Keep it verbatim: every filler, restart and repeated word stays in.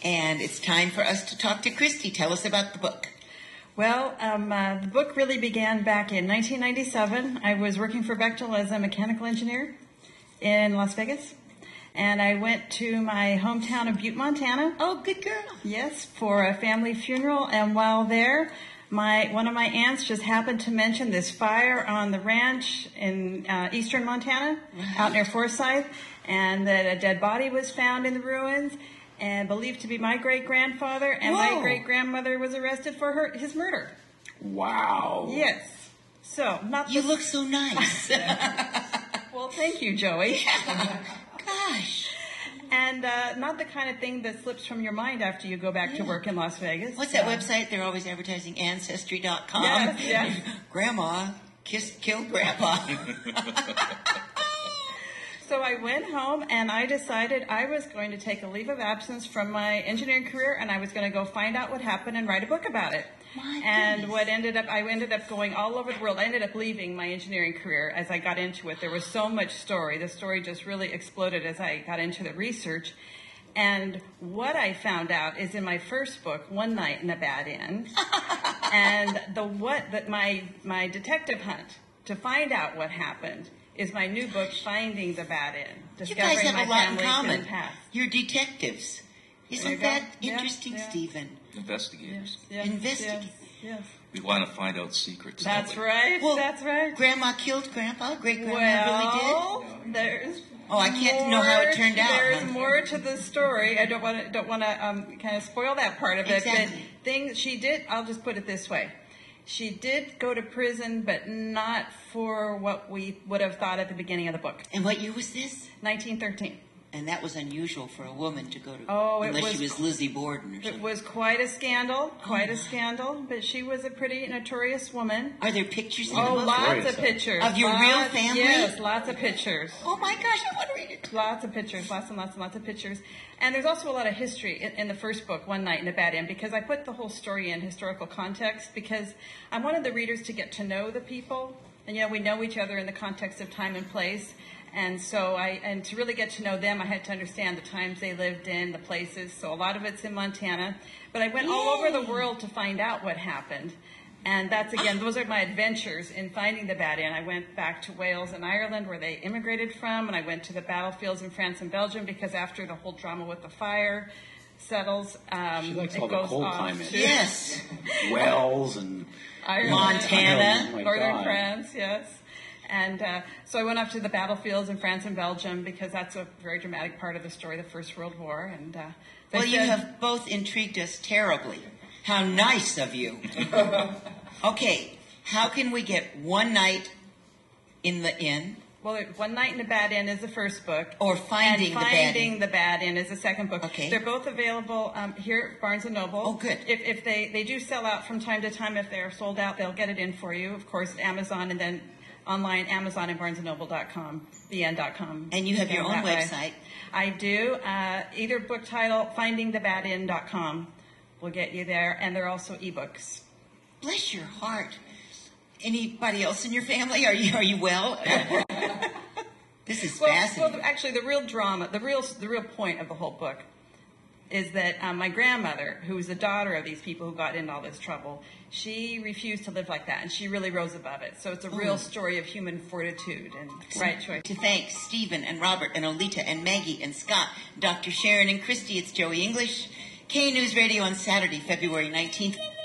And it's time for us to talk to Christy. Tell us about the book. Well, um, uh, the book really began back in nineteen ninety-seven. I was working for Bechtel as a mechanical engineer in Las Vegas. And I went to my hometown of Butte, Montana. Oh, good girl. Yes, for a family funeral. And while there, my one of my aunts just happened to mention this fire on the ranch in uh, eastern Montana, right. out near Forsyth, and that a dead body was found in the ruins, and believed to be my great-grandfather, and Whoa. my great-grandmother was arrested for her his murder. Wow. Yes. So, not You the... look so nice. Well, thank you, Joey. Gosh. And uh, not the kind of thing that slips from your mind after you go back yeah. to work in Las Vegas. What's that uh, website? They're always advertising Ancestry dot com. Yes, yes. Grandma kissed, killed Grandpa. So I went home and I decided I was going to take a leave of absence from my engineering career, and I was going to go find out what happened and write a book about it. My and goodness. what ended up, I ended up going all over the world. I ended up leaving my engineering career as I got into it. There was so much story. The story just really exploded as I got into the research. And what I found out is in my first book, One Night in a Bad Inn, and the what that my my detective hunt to find out what happened is my new book, Finding the Bad Inn. You guys have my a lot in family's common. past. You're detectives. Isn't that Yeah, interesting, yeah. Stephen? Investigators. Yes, Investigate. Yes, yes. We want to find out secrets. That's don't we? right. Well, that's right. Grandma killed Grandpa? Great-grandma Well, really did? there's Oh, I can't know how it turned out. There's huh? more to the story. I don't want to don't want to um, kind of spoil that part of it. Exactly. But things she did. I'll just put it this way: she did go to prison, but not for what we would have thought at the beginning of the book. And what year was this? nineteen thirteen. And that was unusual for a woman to go to, Oh, it unless was- she was Lizzie Borden or It something. was quite a scandal, quite Oh. a scandal. But she was a pretty notorious woman. Are there pictures in Oh, the book? lots Glorious. of pictures Of your Lots- real family? Yes, lots of pictures. Oh my gosh, I want to read it. Lots of pictures, lots and lots and lots of pictures. And there's also a lot of history in, in the first book, One Night in a Bad Inn, because I put the whole story in historical context, because I wanted the readers to get to know the people. And, you know, we know each other in the context of time and place. And so I, and to really get to know them, I had to understand the times they lived in, the places. So a lot of it's in Montana. But I went all over the world to find out what happened. And that's, again, those are my adventures in finding the Bad Inn. I went back to Wales and Ireland, where they immigrated from, and I went to the battlefields in France and Belgium, because after the whole drama with the fire settles, um, She likes it all the goes cold off climate. to Yes. Wells and Ireland, Montana. Oh my northern God. France, yes. And uh, so I went up to the battlefields in France and Belgium, because that's a very dramatic part of the story, the First World War. And uh, they Well, you said- have both intrigued us terribly. How nice of you. Okay, how can we get One Night in the Inn? Well, it- One Night in a Bad Inn is the first book. Or Finding and the Bad Finding Inn. the Bad Inn is the second book. Okay. They're both available um, here at Barnes and Noble. Oh, good. If, if they, they do sell out from time to time. If they're sold out, they'll get it in for you. Of course, Amazon, and then online, Amazon and barnes and noble dot com, b n dot com. And you have your Go own that way. website. I do. Uh, either book title, finding the bad inn dot com, will get you there. And they're also ebooks. Bless your heart. Anybody else in your family? Are you are you well? This is Well, fascinating. well, actually, the real drama, the real the real point of the whole book is that um, my grandmother, who was the daughter of these people who got into all this trouble, she refused to live like that, and she really rose above it. So it's a real Oh. story of human fortitude and right choice. To thank Stephen and Robert and Olita and Maggie and Scott, Doctor Sharon and Christy, it's Joey English. K News Radio on Saturday, February nineteenth.